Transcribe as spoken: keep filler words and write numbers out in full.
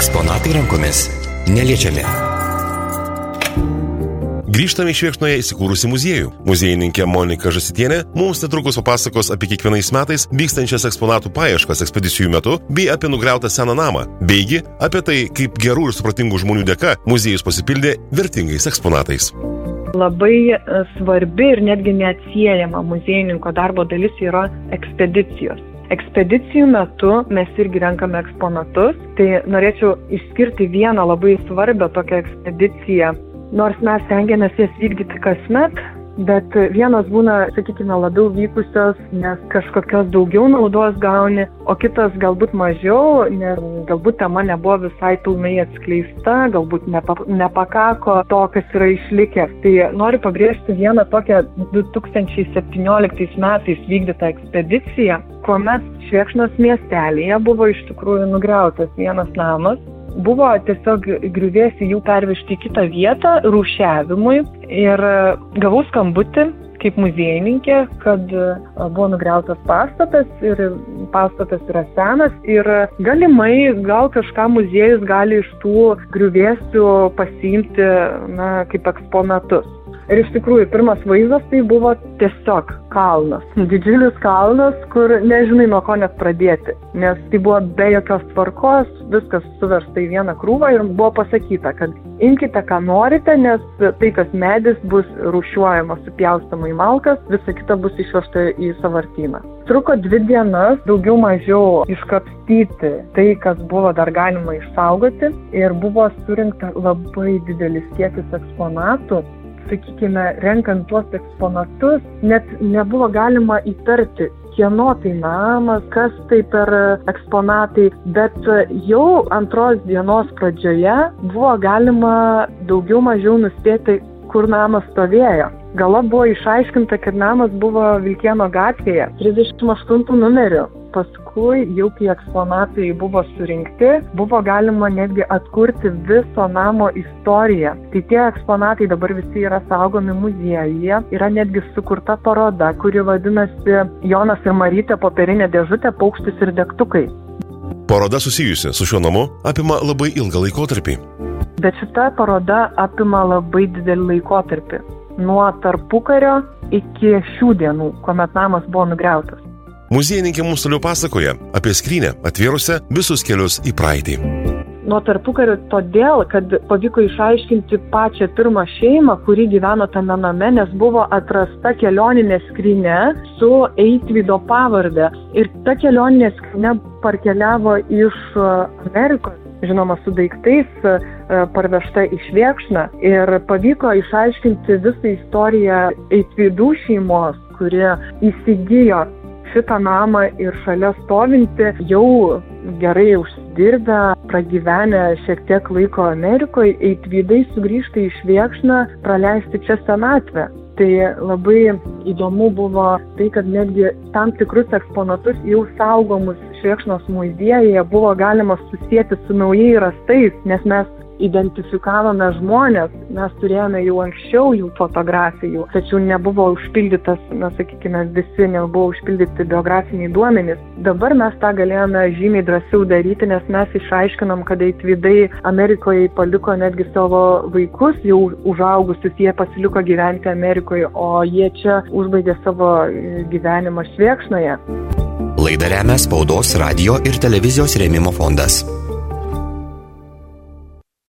Eksponatai rankomis neliečiami. Grįžtame į Švėkšnoje įsikūrusi muziejų. Muziejininkė Monika Žasitienė mums netrukus papasakos apie kiekvienais metais vykstančias eksponatų paieškas ekspedicijų metu bei apie nugriautą seną namą, beigi apie tai, kaip gerų ir supratingų žmonių dėka muziejus pasipildė vertingais eksponatais. Labai svarbi ir netgi neatsiejama muziejininko darbo dalis yra ekspedicijos. Ekspedicijų metu mes irgi renkame eksponatus, tai norėčiau išskirti vieną labai svarbią tokią ekspediciją. Nors mes stengiamės jas vykdyti kasmet, bet vienos būna, sakykime, labiau vykusios, nes kažkokios daugiau naudos gauni, o kitas galbūt mažiau, nes galbūt tema nebuvo visai pilnai atskleista, galbūt nepa, nepakako to, kas yra išlikę. Tai noriu pabrėžti vieną tokią du tūkstančiai septynioliktais metais vykdytą ekspediciją, kuomet Švėkšnos miestelėje buvo iš tikrųjų nugriautas vienas namas. Buvo tiesiog griuvėsiai jų pervežti į kitą vietą rūšiavimui ir gavau skambutį kaip muziejininkė, kad buvo nugriautas pastatas ir pastatas yra senas ir galimai gal kažką muziejus gali iš tų griuvėsių pasiimti na, kaip eksponatus. Ir iš tikrųjų, pirmas vaizdas tai buvo tiesiog kalnas. Didžiulis kalnas, kur nežinai nuo ko net pradėti. Nes tai buvo be jokios tvarkos, viskas suversta į vieną krūvą ir buvo pasakyta, kad imkite ką norite, nes tai, kas medis, bus rūšiuojama, supjaustama į malkas, visa kita bus išvežta į sąvartyną. Truko dvi dienas, daugiau mažiau iškapstyti tai, kas buvo dar galima išsaugoti ir buvo surinkta labai didelis kiekis eksponatų. Sakykime, renkant tuos eksponatus, net nebuvo galima įtarti, kieno tai namas, kas tai per eksponatai, bet jau antros dienos pradžioje buvo galima daugiau mažiau nuspėti, kur namas stovėjo. Galop buvo išaiškinta, kad namas buvo Vilkėno gatvėje, trisdešimt aštuntu numeriu. Paskui, jau kai eksponatai buvo surinkti, buvo galima netgi atkurti viso namo istoriją. Tai tie eksponatai dabar visi yra saugomi muziejuje. Yra netgi sukurta paroda, kuri vadinasi Jonas ir Marytė popierinė dėžutė, paukštis ir degtukai. Paroda susijusi su šiuo namu apima labai ilgą laikotarpį. Bet šita paroda apima labai didelį laikotarpį. Nuo tarpukario iki šių dienų, kuomet namas buvo nugriautas. Muziejininkė mums toliau pasakoja apie skrynę, atvėrusią visus kelius į praeitį. Nuo tarpukario todėl, kad pavyko išaiškinti pačią pirmą šeimą, kuri gyveno tame name, nes buvo atrasta kelioninė skrynia su Eitvydo pavarde. Ir ta kelioninė skrynia parkeliavo iš Amerikos, žinoma, su daiktais parvežta į Švėkšną. Ir pavyko išaiškinti visą istoriją Eitvydų šeimos, kurie įsigijo šitą namą ir šalia stovinti, jau gerai užsidirbę, pragyvenę šiek tiek laiko Amerikoje, Eitvydai sugrįžta į Švėkšną praleisti čia senatvę. Tai labai įdomu buvo tai, kad netgi tam tikrus eksponatus jau saugomus Švėkšnos muziejuje buvo galima susijęti su naujai rastais, nes mes identifikavome žmonės, mes turėjome jau anksčiau jų fotografijų, tačiau nebuvo užpildytas, na, sakykime, visi nebuvo užpildyti biografiniai duomenys. Dabar mes tą galėjome žymiai drąsiau daryti, nes mes išaiškinom, kad Eitvydai Amerikoje paliko netgi savo vaikus, jau užaugusius, jie pasiliko gyventi Amerikoje, o jie čia užbaigė savo gyvenimą Švėkšnoje. Laidą remia Spaudos, radio ir televizijos rėmimo fondas.